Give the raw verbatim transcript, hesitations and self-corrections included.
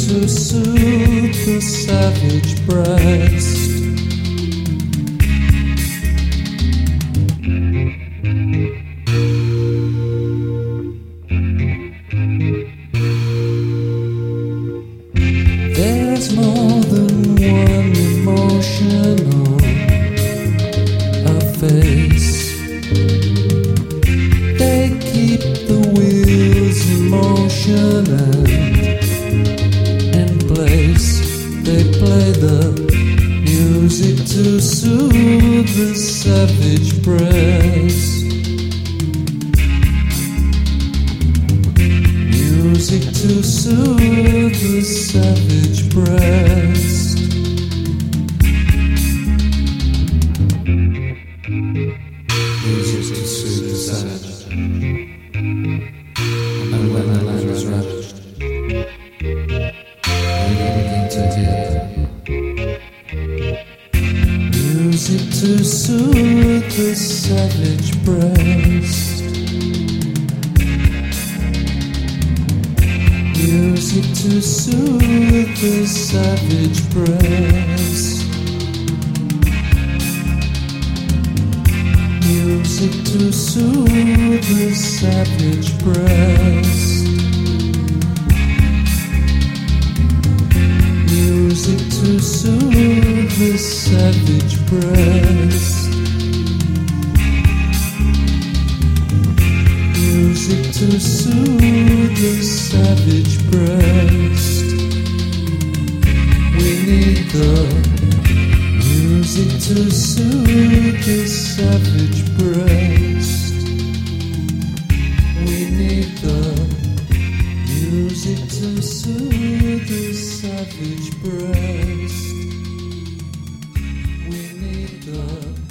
to soothe the savage breast. There's more than one emotion on a face. They keep the wheels in motion and in place. They play the music to soothe the savage breast. Music to soothe the savage breast. Music to soothe the savage. And when the land is ravaged, we begin to hear music to soothe the savage breast. Music to soothe the savage breast. Music to soothe the savage breast. Music to soothe the savage breast. Music to soothe the savage breast. We need the music to soothe the savage breast. We need the music to soothe the savage breast. We need the